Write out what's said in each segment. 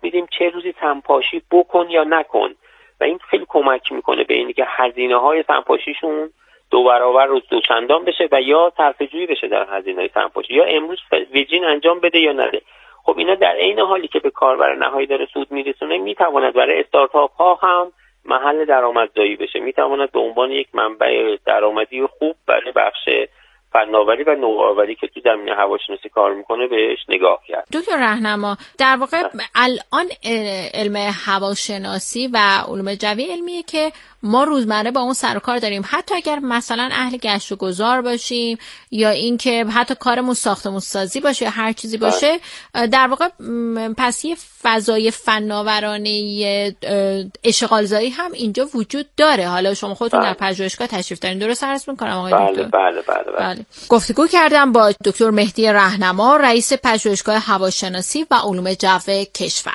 میدیم چه روزی سمپاشی بکن یا نکن و این خیلی کمک میکنه به اینی که هزینه‌های سمپاشیشون 2 برابر روز 2 چندان بشه و یا صرفه‌جویی بشه در هزینه‌های سمپاشی، یا امروز ویجین انجام بده یا نده. خب اینا در عین حالی که به کاربر نهایی داره سود میرسونه، میتواند برای استارتاپ ها هم محل درآمدزایی بشه، میتواند به عنوان یک منبع درآمدی خوب برای بخش فناوری و نوآوری که تو زمینه هواشناسی کار میکنه بهش نگاه کرد. دکتر راهنما، در واقع الان علم هواشناسی و علوم جوی علمیه که ما روزمره با اون سر و کار داریم، حتی اگر مثلا اهل گشت و گذار باشیم یا اینکه حتی کارمون ساختمون سازی باشه یا هر چیزی باشه، در واقع پس یه فضای فناورانه اشغالزایی هم اینجا وجود داره. حالا شما خودتون در پژوهشگاه تشریف دارین، درست عرض می‌کنم آقای دکتر؟ بله. گفتگو کردم با دکتر مهدی راهنما، رئیس پژوهشگاه هواشناسی و علوم جو کشور.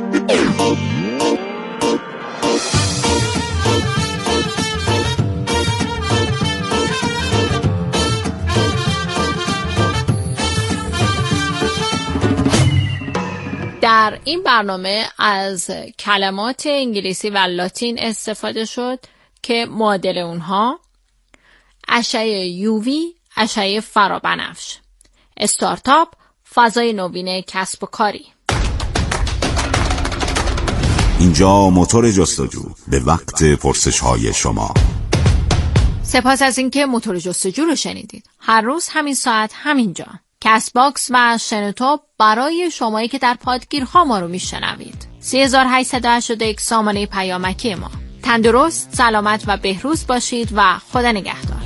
در این برنامه از کلمات انگلیسی و لاتین استفاده شد که معادل اونها اشعه یووی، اشعه فرابنفش، استارتاپ، فضای نوین کسب و کاری. اینجا موتور جستجو، به وقت پرسش‌های شما. سپاس از اینکه موتور جستجو رو شنیدید. هر روز همین ساعت همینجا. کست باکس و شنوتو برای شمایی که در پادگیرها ما رو میشنوید. 3881 سامانه پیامکی ما. تندرست، سلامت و بهروز باشید و خدا نگهدار.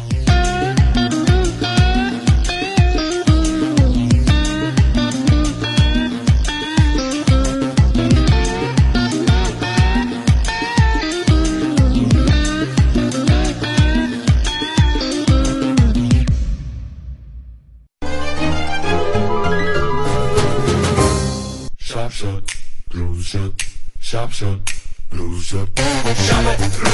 شب شد روز شد شب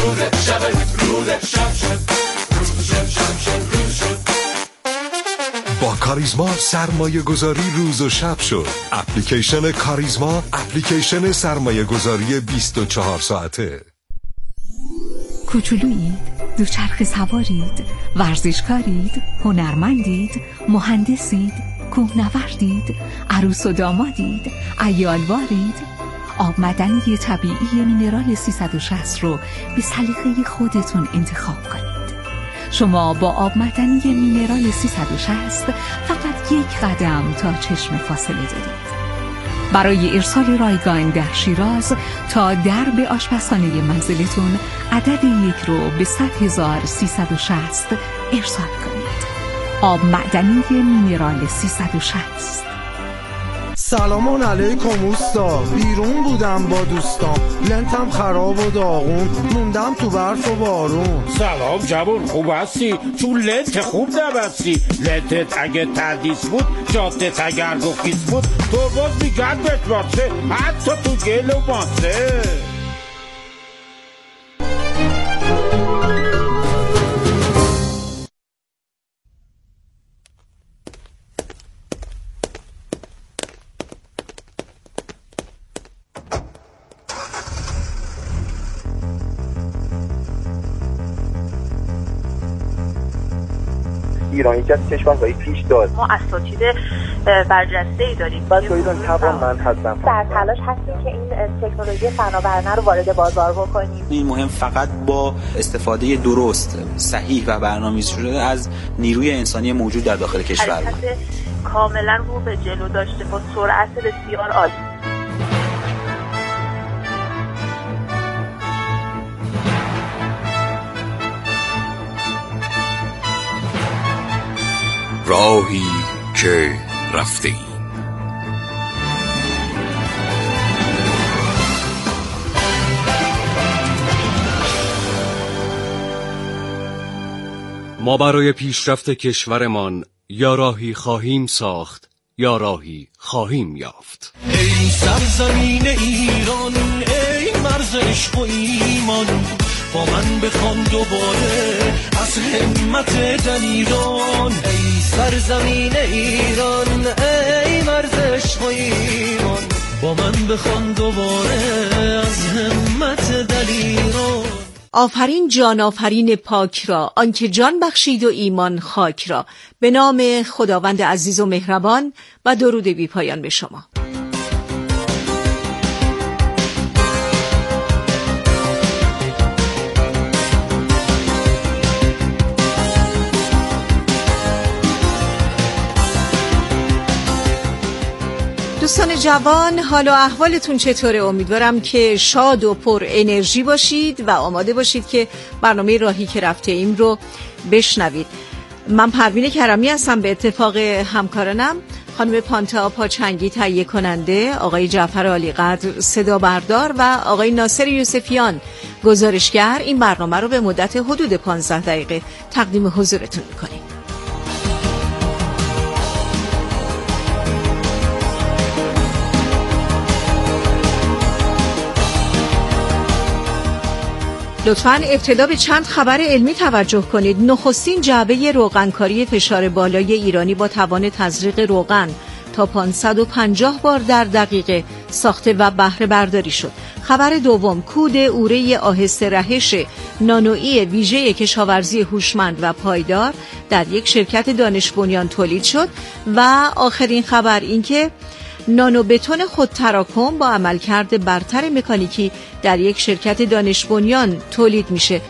شد با کاریزما سرمایه گذاری روز و شب شد. اپلیکیشن کاریزما، اپلیکیشن سرمایه گذاری 24 ساعته. کوچولویید، دوچرخه سوارید، ورزشکارید، هنرمندید، مهندسید، کوهنوردید، عروس و دامادید، عیالوارید. آب معدنی طبیعی مینرال 360 رو به سلیقه خودتون انتخاب کنید. شما با آب معدنی مینرال 360 فقط 1 قدم تا چشم فاصله دارید. برای ارسال رایگان در شیراز تا درب آشپزخانه منزلتون عدد 1 رو به 100,360 ارسال کنید. آب معدنی مینرال 360. سلام علیکم اوستا، بیرون بودم با دوستام، لنتم خراب و داغون، موندم تو برف و بارون. سلام جوون، خوب هستی؟ چون لنت خوب نبستی. لنتت اگه تردیس بود، جادت اگر رخیص بود، ترباز میگرد بهت باشه، حتی تو گل و ماسه. ایران یکی از کشورهای پیش داد. ما اساتید برجسته‌ای داریم. بچه‌های ایران توانمند هستن. در تلاش هستیم که این تکنولوژی فناورانه رو وارد بازار بکنیم. این مهم فقط با استفاده درست، صحیح و برنامه‌ریزی شده از نیروی انسانی موجود در داخل کشور. حرکت کاملا رو به جلو داشته با سرعت بسیار عالی. راهی که رفته ای. ما برای پیشرفت کشورمان یا راهی خواهیم ساخت یا راهی خواهیم یافت. ای سرزمین ایران، ای مرز عشق و ایمان، با من بخوان دوباره از همت دلیران. ای سرزمین ایران، ای مرز عشق و ایمان، با من بخوان دوباره از همت دلیران. آفرین جان آفرین پاک را، آنکه جان بخشید و ایمان خاک را. به نام خداوند عزیز و مهربان و درود بی پایان به شما. دوستان جوان، حال و احوالتون چطوره؟ امیدوارم که شاد و پر انرژی باشید و آماده باشید که برنامه راهی که رفته ایم رو بشنوید. من پروین کرمی هستم. به اتفاق همکارانم خانم پانتا پاچنگی تهیه کننده، آقای جعفر عالیقدر صدا بردار و آقای ناصر یوسفیان گزارشگر، این برنامه رو به مدت حدود 15 دقیقه تقدیم حضورتون می‌کنیم. لطفاً ابتدا به چند خبر علمی توجه کنید. نخستین جعبه روغنکاری فشار بالای ایرانی با توان تزریق روغن تا 550 بار در دقیقه ساخته و بهره برداری شد. خبر دوم، کود اوره آهسته رهش نانویی ویژه کشاورزی هوشمند و پایدار در یک شرکت دانش بنیان تولید شد. و آخرین خبر این که نانو بتون خودتراکم با عملکرد برتر مکانیکی در یک شرکت دانش بنیان تولید میشه.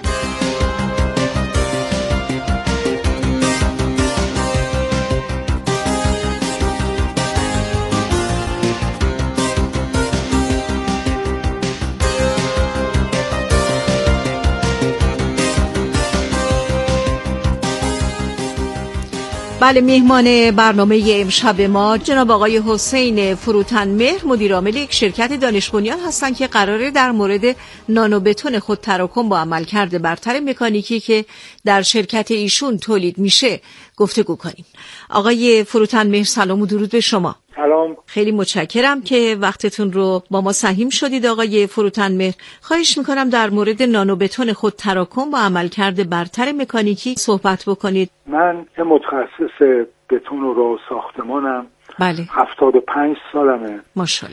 بله، مهمان برنامه امشب ما جناب آقای حسین فروتنمهر، مدیر عامل یک شرکت دانش بنیان هستند که قراره در مورد نانو بتون خودتراکم با عملکرد برتر مکانیکی که در شرکت ایشون تولید میشه گفتگو کنیم. آقای فروتنمهر، سلام و درود به شما. سلام. خیلی متشکرم که وقتتون رو با ما سهیم شدید آقای فروتنمهر. خواهش میکنم در مورد نانو بتون خودتراکم با عملکرد برتر مکانیکی صحبت بکنید. من یه متخصص بتون و راه ساختمانم. بله. 75 سالمه. ماشاءالله.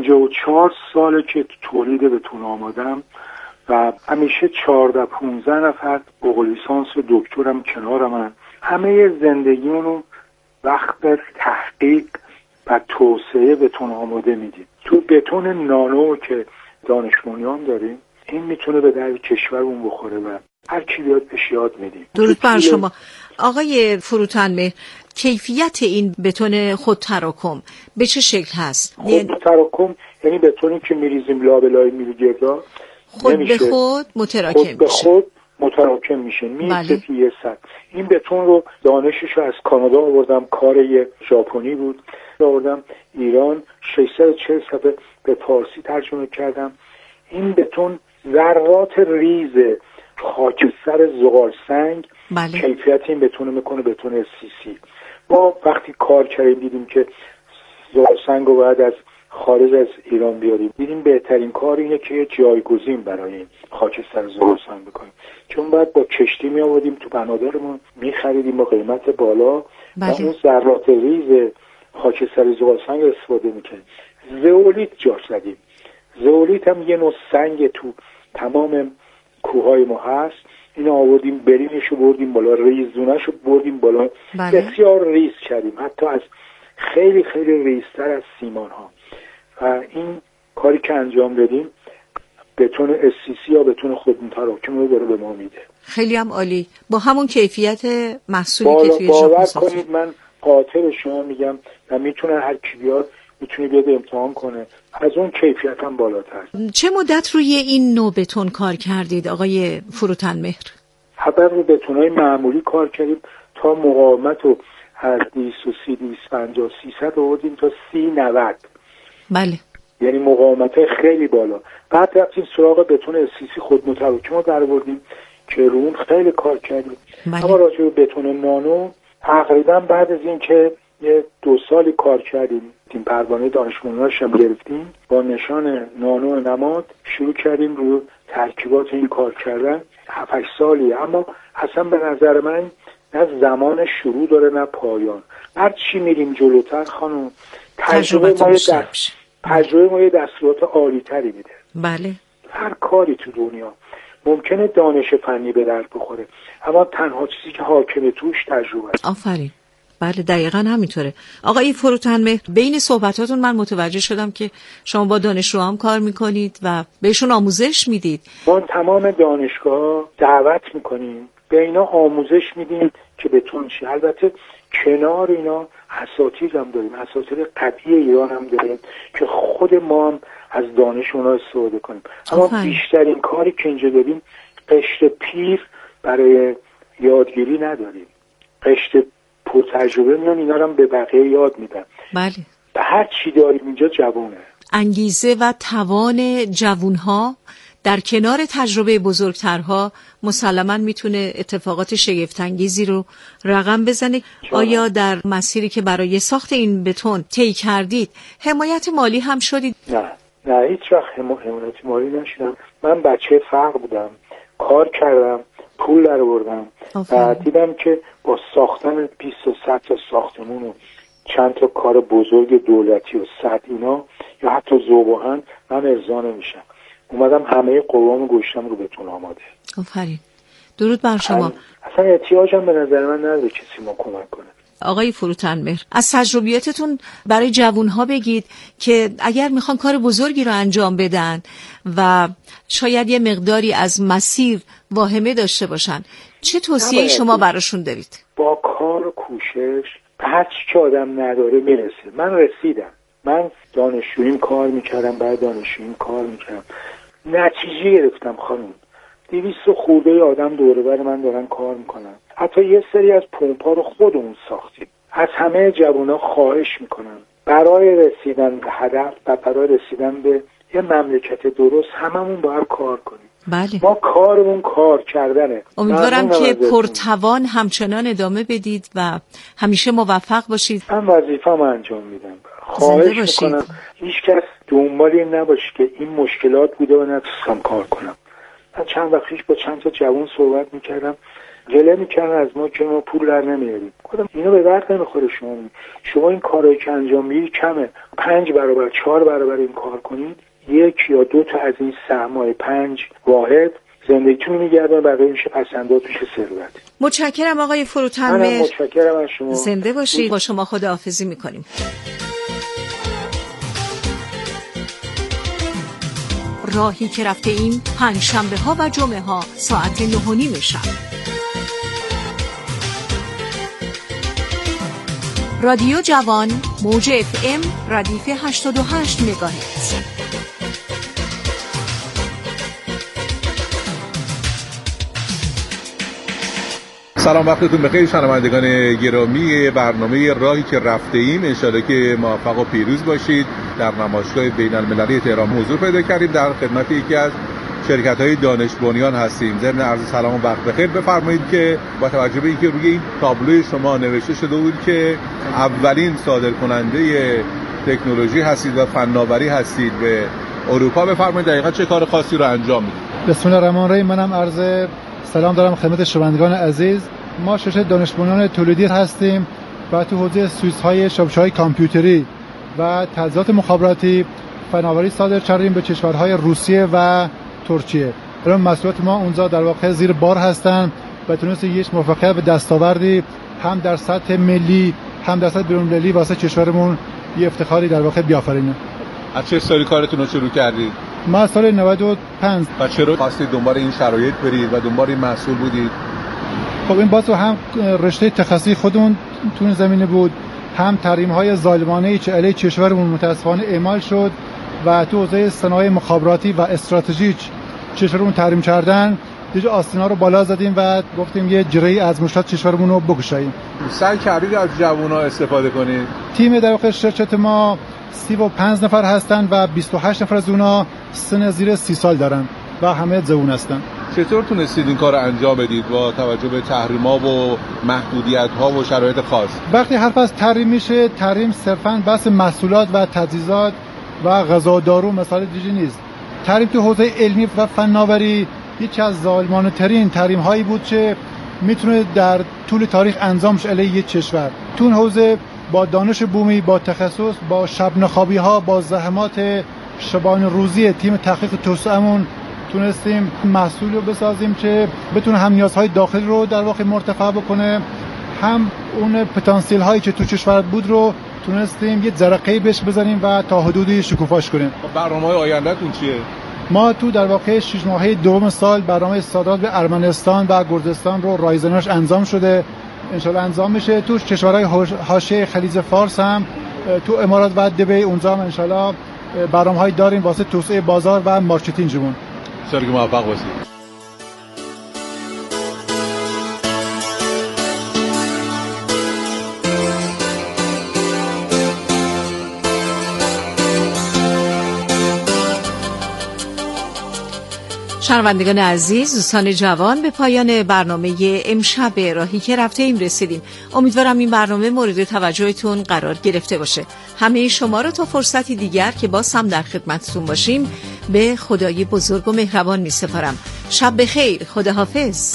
54 ساله که تولید بتون آمادم و همیشه 14-15 نفر فوق لیسانس و دکترم کنارم. همه زندگیمونو وقت تحقیق و توسعه بتون آماده میدیم. تو بتون نانو که دانش بنیان داریم، این میتونه به درد کشورمون بخوره و هر کی بیاد بهش یاد میدیم. درود بر شما. آقای فروتنمهر، کیفیت این بتون خودتراکم به چه شکل هست؟ خودتراکم یعنی بتونی که میریزیم لابلای میلگردا خود به خود متراکم میشه. خود به خود متراکم میشه. میسه یه سطح. این بتون رو دانشش از کانادا آوردم، کار یه ژاپنی بود، آوردم ایران، 640 صفحه به فارسی ترجمه کردم. این بتون ذرات ریز خاکستر زغال سنگ. بله. کیفیت این بتون میکنه بتون اسیسی. ما وقتی کار کردیم دیدیم که زغال سنگ رو باید از خارج از ایران بیاریم، دیدیم بهترین کار اینه که جایگزین برای این خاکستر زغال سنگ بکنیم، چون باید با کشتی می آوردیم تو بنادرمون میخریدیم با قیمت بالا. بله. و اون ذرات ریز خاکستر زغال سنگ استفاده میکنیم. زئولیت جاش زدیم. زئولیت هم یه نوع سنگ تو تمام کوههای ما هست. اینو آوردیم، برینشو بردیم بالا، ریزونشو بردیم بالا. بله. بسیار ریز کردیم، حتی از خیلی خیلی ریزتر از سیمان ها. و این کاری که انجام بدیم بتون اسیسی یا بتون خودمتراکم رو داره به ما میده. خیلی هم عالی. با همون کیفیت محصولی که توی باور کنید من قاطع شما میگم و میتونه هر کی بیاد میتونه بیاد امتحان کنه، از اون کیفیت هم بالاتر. چه مدت روی این نوع بتون کار کردید آقای فروتنمهر؟ حبر رو بتونای معمولی کار کردیم تا مقاومت رو از 230 250 300 آوردیم تا 30-90. بله. یعنی مقاومت خیلی بالا. بعد رفتیم سراغ بتون اسیسی خودمتراکم رو درآوردیم که رون خیلی کار کردیم. بله. اما راجع به بتون نانو تقریبا بعد از این که یه 2 سالی کار کردیم، این پروانه دانش بنیانش هم گرفتیم، با نشان نانو نماد شروع کردیم رو ترکیبات این کار کردن. 7-8 سالی. اما اصلا به نظر من نه زمان شروع داره نه پایان. هر چی میریم جلوتر خانم تجربه ما تجربه ما یه دستورات عالی تری میده. بله. هر کاری تو دنیا ممکنه دانش فنی به درد بخوره، اما تنها چیزی که حاکم توش تجربه است. آفرین. بله دقیقاً همینطوره. آقای فروتنمهر، بین صحبتاتون من متوجه شدم که شما با دانشجوام کار میکنید و بهشون آموزش میدید. ما تمام دانشگاه دعوت میکنیم، به اینا آموزش میدیم که بتون چی. البته کنار اینا اساتید هم داریم، اساتید قطعی ایران هم داریم که خود ما هم از دانش اونا استفاده کنیم. اما بیشترین کاری که اینجا داریم قشر پیر برای یادگیری نداریم. قشر پرتجربه میان اینا رو هم به بقیه یاد میدن. بله. به هر چی داریم اینجا جوونه. انگیزه و توان جوانها در کنار تجربه بزرگترها مسلماً میتونه اتفاقات شگفت‌انگیزی رو رقم بزنه. آیا در مسیری که برای ساخت این بتون طی کردید حمایت مالی هم شدید؟ نه هیچ وقت حمایت مالی نشدم. من بچه فقر بودم، کار کردم، پول در آوردم و دیدم که با ساختن 20 تا 100 تا ساختمون و چند تا کار بزرگ دولتی و صد اینا یا حتی ذوب‌آهن من ارضا نمیشم. اومدم همه قوامو گوشتم رو بتون آماده. آفرین. درود بر شما. اصلا احتیاجم به نظر من نداره کسی ما کمک کنه. آقای فروتنمهر، از تجربیاتتون برای جوانها بگید که اگر میخوان کار بزرگی رو انجام بدن و شاید یه مقداری از مسیر واهمه داشته باشن، چه توصیه‌ای شما براشون دارید؟ با کار و کوشش به هر چی که آدم نداره میرسه. من رسیدم. من دانشجوییم کار میکردم، بعد دانشجوییم کار میکردم، نتیجه گرفتم خانم. 200 خورده آدم دوره بر من دارن کار میکنن. حتی یه سری از پمپا رو خودمون ساختیم. از همه جوونا خواهش میکنم برای رسیدن به هدف و برای رسیدن به یه مملکت درست هممون باید کار کنیم. بله. ما کارمون کار کردنه. امیدوارم که پرتوان همچنان ادامه بدید و همیشه موفق باشید. من وظیفه‌مو انجام میدم. خواهش میکنم هیچ کس دنبال این نباشه که این مشکلات بوده و نتونستم کار کنم. من چند وقت پیش با چند تا جوان صحبت میکردم، گله میکردن از ما که ما پول در نمیاریم. گفتم اینا به درد نمیخوره. شما این کارایی که انجام میدید کمه. 5 برابر 4 برابر این کار کنید، 1 یا 2 تا از این سهمای 5 واحد زندگیتون میگردن، بقیه میشه پسندات، میشه ثروت. متشکرم آقای فروتنمهر. متشکرم از شما. زنده باشید. با شما خداحافظی میکنیم. راهی که رفته ایم پنجشنبه ها و جمعه ها ساعت 9:30 شب. رادیو جوان موج FM ردیف 88 مگاهرتز. سلام، وقتتون بخیر شنوندگان گرامی برنامه راهی که رفته ایم. انشالله که موفق و پیروز باشید. در نمایشگاه بین المللی تهران حضور پیدا کردیم. در خدمت یکی از شرکت‌های دانش بنیان هستیم. ضمن عرض سلام و وقت بخیر بفرمایید که با توجه به اینکه روی این تابلوی شما نوشته شده بود که اولین صادرکننده تکنولوژی هستید و فناوری هستید به اروپا، بفرمایید دقیقاً چه کار خاصی رو انجام میدید؟ بسم الله الرحمن الرحیم. منم عرض سلام دارم خدمت شنوندگان عزیز. ما شرکت دانش بنیان تولیدی هستیم و تو حوزه سویچ‌های شبکه‌های کامپیوتری و تجهیزات مخابراتی فناوری صادر کردیم به کشورهای روسیه و ترکیه. الان محصولات ما اونجا در واقع زیر بار هستن و تونست یک موفقیت به دستاوردی هم در سطح ملی هم در سطح بین‌المللی واسه کشورمون یه افتخاری در واقع بیافرینه. از چه سالی کارتون رو شروع کردید؟ ما سال 95. و چرا خواستید دنبال این شرایط برید و دنبال این محصول بودید؟ خب این باز هم رشته تخصصی خودمون تو این زمینه بود، هم تحریم‌های ظالمانه‌ای که علیه کشورمون متأسفانه اعمال شد و تو حوزه صنایع مخابراتی و استراتژیک کشورمون تحریم کردن. دیگه آستینا رو بالا زدیم و گفتیم یه جرعه‌ای از مشکلات کشورمون رو بکشاییم. سعی کردید از جوونا استفاده کنید؟ تیم در واقع شرکت ما 35 نفر هستن و 28 نفر از اونها سن زیر 30 سال دارن و همه جوان هستن. چطور تونستید این کار انجام بدید با توجه به تحریم‌ها و محدودیت‌ها و شرایط خاص؟ وقتی حرف از تحریم میشه، تحریم صرفاً بحث محصولات و تجهیزات و غذا و دارو مثال دیگه نیست. تحریم تو حوزه علمی و فناوری یکی از ظالمانه‌ترین تحریم‌هایی بود که میتونه در طول تاریخ انجام شه علیه یک کشور. تو اون حوزه با دانش بومی، با تخصص، با شب نخوابی ها، با زحمات شبانه روزی تیم تحقیق توسعه‌مون تونستیم محصولی رو بسازیم که بتونه هم نیازهای داخلی رو در واقع مرتفع بکنه، هم اون پتانسیل هایی که تو کشور بود رو تونستیم یه جرقه‌ای بهش بزنیم و تا حدودی شکوفاش کنیم. برنامه‌های آینده‌تون چیه؟ ما تو در واقع 6 ماهه دوم سال برنامه صادرات به ارمنستان و گرجستان رو رایزنش انجام شده، انشالله انجام میشه. تو کشورهای حاشیه خلیج فارس هم، تو امارات و دبی، اونجا هم انشالله برنامه‌های داریم واسه توسعه بازار و مارکتینگمون. سرگ موفق باشید. شنوندگان عزیز، دوستان جوان، به پایان برنامه امشب راهی که رفته ایم رسیدیم. امیدوارم این برنامه مورد توجهتون قرار گرفته باشه. همه شما رو تا فرصتی دیگر که باز هم در خدمتتون باشیم به خدای بزرگ و مهربان می سپارم. شب بخیر، خداحافظ.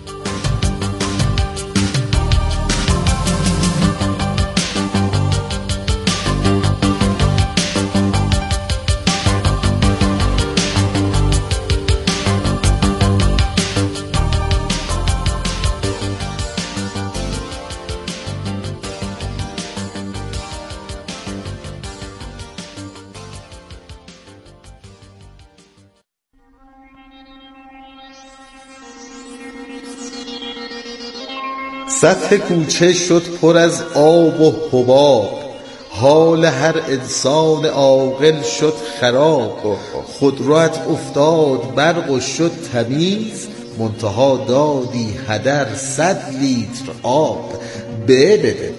سطح کوچه شد پر از آب و حباب، حال هر انسان عاقل شد خراب. خودروت افتاد برق و شد تمیز، منتها دادی هدر 100 لیتر آب. بده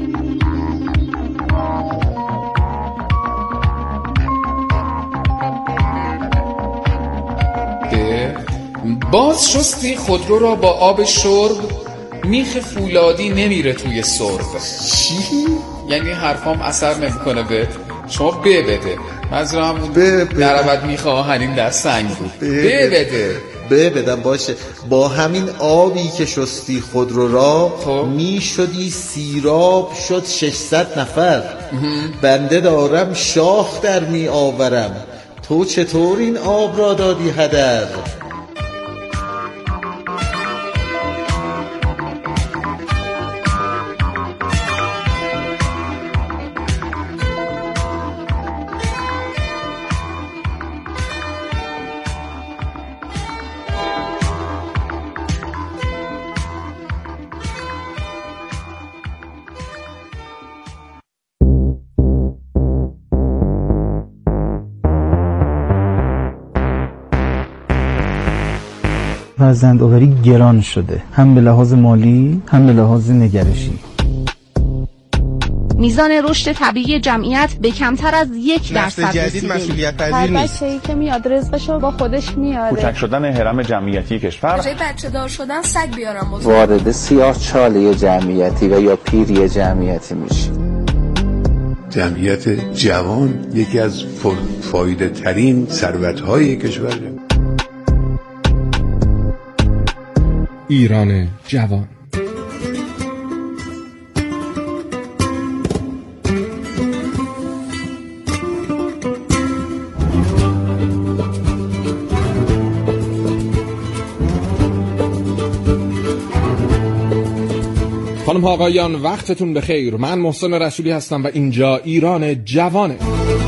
باز شستی خودرو را با آب شرب، میخ فولادی نمیره توی سرب. چی؟ یعنی حرفام اثر نمیکنه بهت؟ شما بده منظورم نرود میخ آهنین در سنگ بود. بدم باشه. با همین آبی که شستی خودرو را میشدی سیراب شد 600 نفر. بنده دارم شاخ در می آورم، تو چطور این آب را دادی هدر؟ فرزندآوری گران شده، هم به لحاظ مالی هم به لحاظ نگرشی. میزان رشد طبیعی جمعیت به کمتر از 1% جدید مسئولیت پذیر نیست. هر بچه‌ای که میاد رزقشو با خودش میاره. کوچک شدن هرم جمعیتی کشور، جای بچه دار شدن سگ بیارم بزرگ. وارد سیاه‌چاله جمعیتی و یا پیری جمعیتی میشه. جمعیت جوان یکی از فایده ترین ثروت‌های کشور. ایران جوان. خانم ها آقایان، وقتتون بخیر. من محسن رسولی هستم و اینجا ایران جوانه.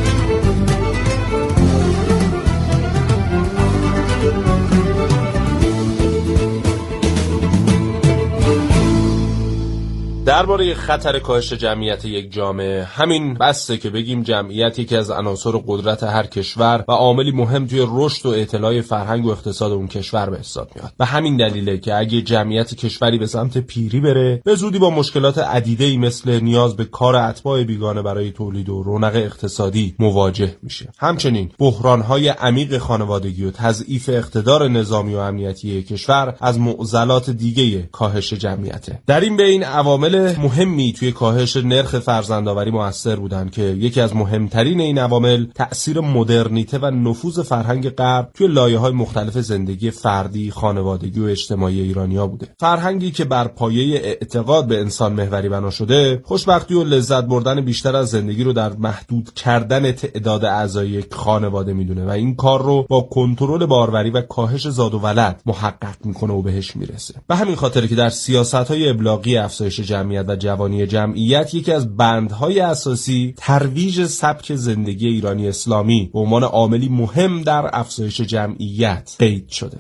درباره خطر کاهش جمعیت یک جامعه، همین بسته که بگیم جمعیت یکی از عناصر قدرت هر کشور و عاملی مهم توی رشد و اطلاع فرهنگ و اقتصاد اون کشور به حساب میاد. و همین دلیله که اگه جمعیت کشوری به سمت پیری بره، به زودی با مشکلات عدیده‌ای مثل نیاز به کار اتباع بیگانه برای تولید و رونق اقتصادی مواجه میشه. همچنین بحران‌های عمیق خانوادگی و تضعیف اقتدار نظامی و امنیتی کشور از معضلات دیگه کاهش جمعیته. در این بین عوامل مهمی توی کاهش نرخ فرزندآوری مؤثر بودن که یکی از مهمترین این عوامل تأثیر مدرنیته و نفوذ فرهنگ غرب توی لایه‌های مختلف زندگی فردی، خانوادگی و اجتماعی ایرانی‌ها بوده. فرهنگی که بر پایه اعتقاد به انسان محوری بنا شده، خوشبختی و لذت بردن بیشتر از زندگی رو در محدود کردن تعداد اعضای یک خانواده میدونه و این کار رو با کنترل باروری و کاهش زاد و ولد محقق میکنه و بهش میرسه. به همین خاطر که در سیاست‌های ابلاغی افزایش جمعیت و جوانی جمعیت یکی از بندهای اساسی ترویج سبک زندگی ایرانی اسلامی به عنوان عاملی مهم در افزایش جمعیت قید شده.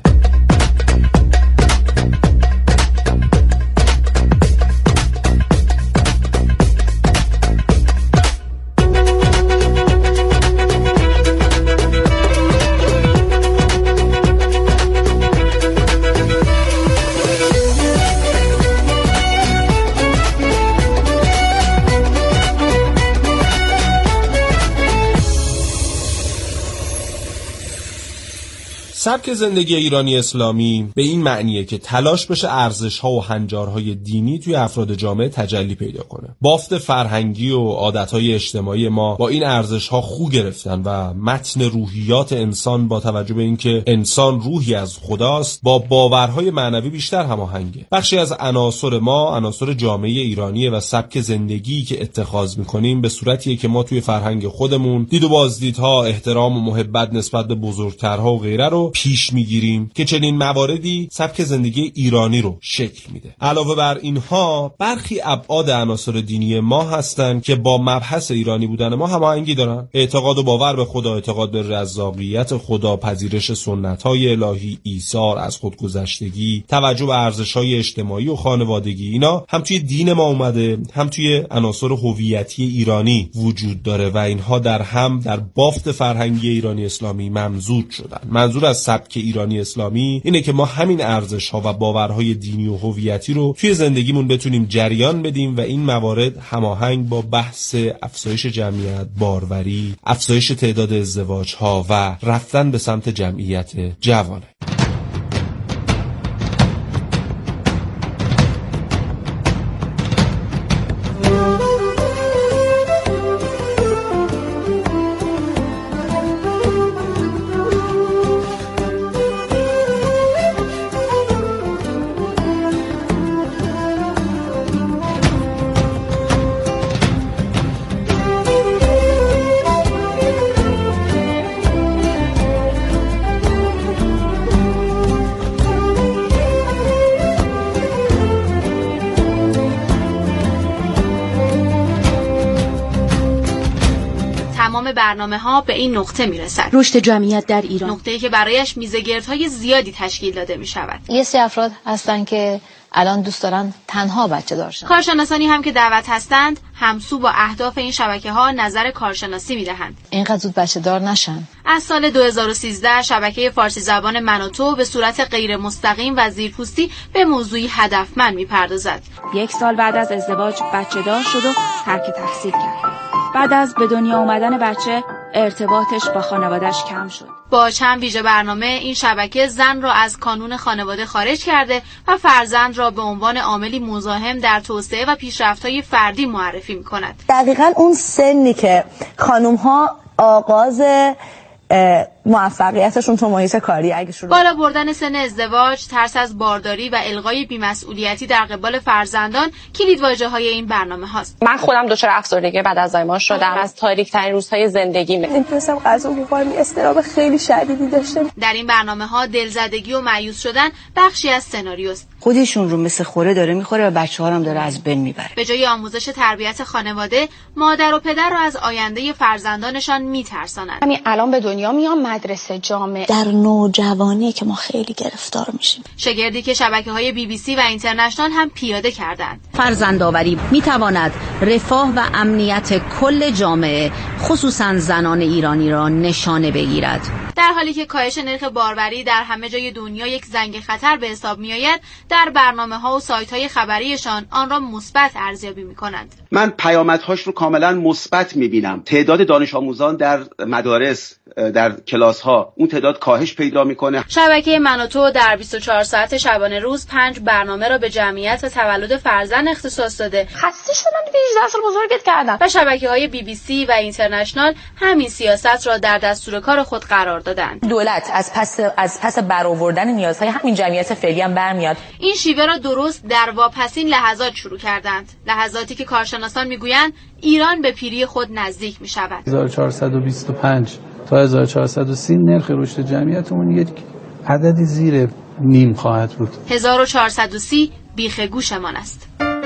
سبک زندگی ایرانی اسلامی به این معنیه که تلاش بشه ارزش‌ها و هنجارهای دینی توی افراد جامعه تجلی پیدا کنه. بافت فرهنگی و عادت‌های اجتماعی ما با این ارزش‌ها خو گرفتن و متن روحیات انسان با توجه به اینکه انسان روحی از خداست با باورهای معنوی بیشتر هماهنگه. بخشی از عناصر ما عناصر جامعه ایرانیه و سبک زندگی که اتخاذ می‌کنیم به صورتیه که ما توی فرهنگ خودمون دید و بازدیدها، احترام و محبت نسبت به بزرگترها و غیره رو پیش میگیریم که چنین مواردی سبک زندگی ایرانی رو شکل میده. علاوه بر اینها برخی ابعاد عناصر دینی ما هستن که با مبحث ایرانی بودن ما هماهنگی دارن. اعتقاد و باور به خدا، اعتقاد به رضاقیت خدا، پذیرش سنت‌های الهی، ایثار از خودگذشتگی، توجه به ارزش‌های اجتماعی و خانوادگی، اینا هم توی دین ما اومده هم توی عناصر هویتی ایرانی وجود داره و اینها در هم در بافت فرهنگی ایرانی اسلامی ممزوج شدن. منظور از سبک ایرانی اسلامی اینه که ما همین ارزش‌ها و باورهای دینی و هویتی رو توی زندگیمون بتونیم جریان بدیم و این موارد هماهنگ با بحث افزایش جمعیت، باروری، افزایش تعداد ازدواج‌ها و رفتن به سمت جمعیت جوانه. برنامه‌ها به این نقطه میرسد. رشد جمعیت در ایران، نقطه‌ای که برایش میزگردهای زیادی تشکیل داده میشود. یه سری افراد هستن که الان دوست دارن تنها بچه دار شن. کارشناسانی هم که دعوت هستند همسو با اهداف این شبکه‌ها نظر کارشناسی میدهند. اینقدر زود بچه دار نشن. از سال 2013 شبکه فارسی زبان من و تو به صورت غیر مستقیم و زیرپوستی به موضوعی هدفمند میپردازد. 1 سال بعد از ازدواج بچه دار شد و ترک تحصیل کرد. بعد از به دنیا آمدن بچه ارتباطش با خانواده‌اش کم شد. با چند ویژه برنامه این شبکه زن را از کانون خانواده خارج کرده و فرزند را به عنوان عاملی مزاحم در توسعه و پیشرفت‌های فردی معرفی می‌کند. دقیقاً اون سنی که خانم‌ها آغاز موفقیتشون تو محیط کاری اگه شروع بالا بردن سن ازدواج، ترس از بارداری و الغای بی‌مسئولیتی در قبال فرزندان کلیدواژه‌های این برنامه هاست. من خودم دچار افسردگی بعد از زایمان شدم. از تاریک‌ترین روزهای زندگیم نمی‌تونستم غذا بخورم، اضطراب خیلی شدیدی داشتم. در این برنامه‌ها دلزدگی و مایوس شدن بخشی از سناریوست. خودشون رو مثل خوره داره می‌خوره و بچه‌ها هم داره از بین میبره. به جای آموزش تربیت خانواده، مادر و پدر را از آینده فرزندانشان می‌ترسانند. همین الان به دنیا میام مدرسه جامعه. در نوجوانی که ما خیلی گرفتار میشیم. شگردی که شبکه‌های BBC و اینترنشنال هم پیاده کردند. فرزندآوری می‌تواند رفاه و امنیت کل جامعه خصوصاً زنان ایرانی را نشانه بگیرد. در حالی که کاهش نرخ باروری در همه جای دنیا یک زنگ خطر به حساب می‌آید، در برنامه‌ها و سایت‌های خبریشان آن را مثبت ارزیابی می‌کنند. من پیامدهاش رو کاملا مثبت می‌بینم. تعداد دانش آموزان در مدارس در کلاس‌ها اون تعداد کاهش پیدا میکنه. شبکه من و تو در 24 ساعت شبانه روز 5 برنامه را به جمعیت و تولد فرزند اختصاص داده. خسته شدم دیگه 18 سال بزرگت کردم. و شبکه‌های BBC و اینترنشنال همین سیاست را در دستور کار خود قرار دادند. دولت از پس برآوردن نیازهای همین جمعیت فعلی هم برمیاد. این شیوه را درست در واپسین لحظات شروع کردند. لحظاتی که کارشناسان میگویند ایران به پیری خود نزدیک می‌شود. 1425 تا 1430 نرخ رشد جمعیتمون یک عددی زیر نیم خواهد بود. 1430 بیخ گوشمان است.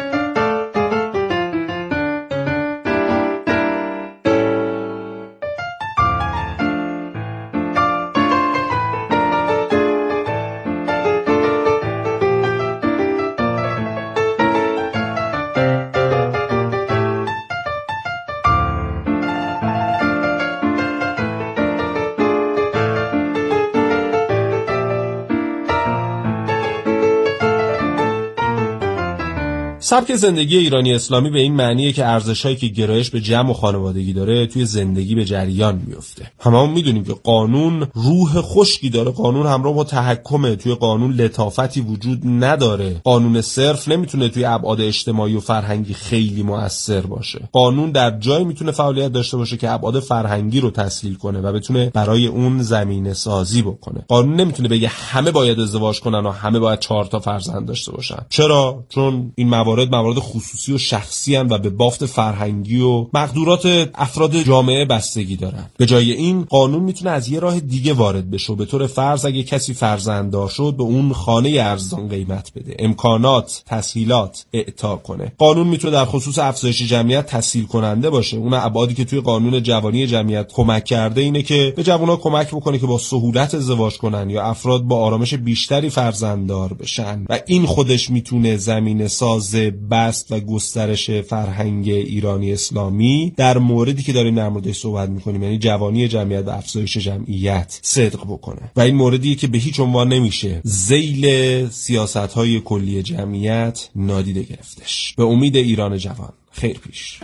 سبک زندگی ایرانی اسلامی به این معنیه که ارزش‌هایی که گرایش به جمع و خانوادگی داره توی زندگی به جریان میفته. هممون میدونیم که قانون روح خشکی داره، قانون همراه با تحکمه، توی قانون لطافتی وجود نداره، قانون صرف نمیتونه توی ابعاد اجتماعی و فرهنگی خیلی مؤثر باشه. قانون در جایی میتونه فعالیت داشته باشه که ابعاد فرهنگی رو تسهیل کنه و بتونه برای اون زمینه سازی بکنه. قانون نمیتونه بگه همه باید ازدواج کنن و همه باید 4 تا فرزند داشته باشن. چرا؟ چون این موارد خصوصی و شخصی هستند و به بافت فرهنگی و مقدورات افراد جامعه بستگی دارن. به جای این قانون میتونه از یه راه دیگه وارد بشه. به طور فرض اگه کسی فرزنددار شد به اون خانه ارزان قیمت بده، امکانات، تسهیلات اعطا کنه. قانون میتونه در خصوص افزایش جمعیت تسهیل کننده باشه. اون ابعادی که توی قانون جوانی جمعیت کمک کرده اینه که به جوان‌ها کمک بکنه که با سهولت ازدواج کنن یا افراد با آرامش بیشتری فرزنددار بشن و این خودش میتونه زمینه ساز بست و گسترش فرهنگ ایرانی اسلامی در موردی که داریم در موردش صحبت میکنیم، یعنی جوانی جمعیت و افزایش جمعیت صدق بکنه. و این موردی که به هیچ عنوان نمیشه ذیل سیاست‌های کلی جمعیت نادیده گرفتش. به امید ایران جوان. خیر پیش.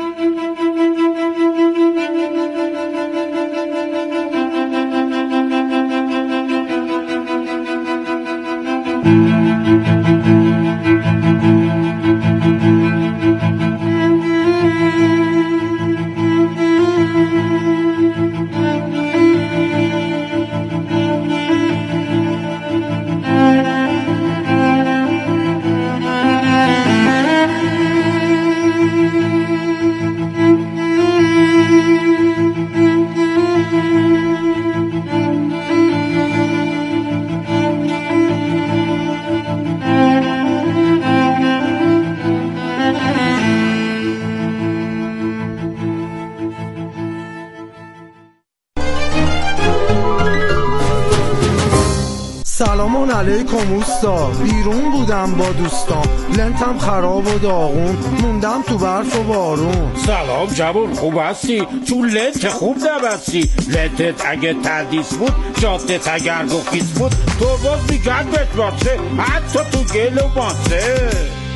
سلام علیکم اوستا، بیرون بودم با دوستام، لنتم خراب و داغون، موندم تو برف و بارون. سلام جوون، خوب هستی؟ چون لنت خوب نبستی. لنتت اگه تردیس بود، جادت اگر گفیس بود، تو باز میگن بهت باشه، حتی تو گل و ماسه.